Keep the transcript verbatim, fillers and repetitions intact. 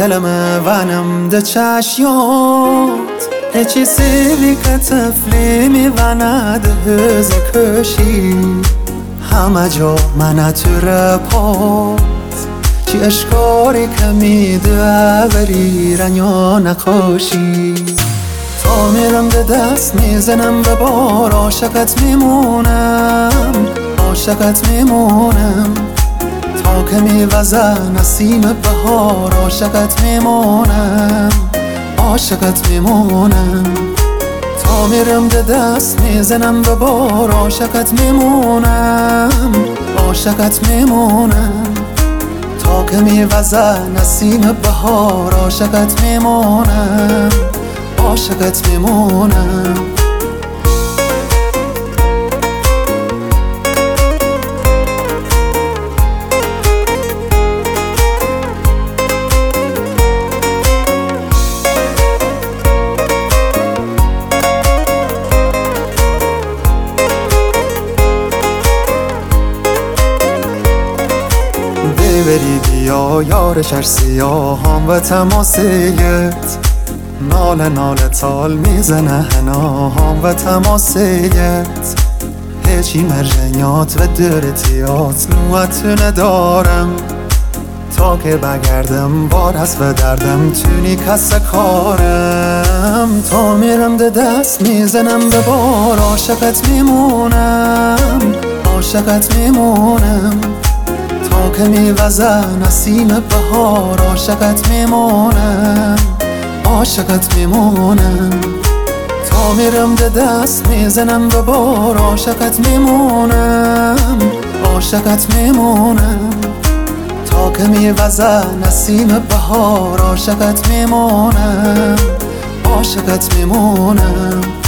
دلم ونم ده چشیات هچی سیلی که تفلی میوند هز کشی همه جا من تو رپات چی اشکاری که میده وری رنیا نخوشی تا میرم ده دست میزنم به بار عاشقت میمونم عاشقت میمونم تا که میوزه نسیم بهار عاشقت میمونم عاشقت میمونم تا میرم ده دست میزنم به بار عاشقت میمونم عاشقت میمونم تا که میوزه نسیم بهار عاشقت میمونم عاشقت میمونم بری بیا یار شر سیاهام و تماسیت ناله ناله تال میزنه هناهام و تماسیت هیچی مرجنیات و درتیات نوعت ندارم تا که بگردم بار هست و دردم تونی کس کارم تا میرم ده دست میزنم به بار عاشقت میمونم عاشقت میمونم تا که میوزه نسیم بهار عاشقت میمونم عاشقت میمونم تا میرم ده دست میزنم به بار عاشقت میمونم عاشقت میمونم تا که میوزه نسیم بهار عاشقت میمونم عاشقت میمونم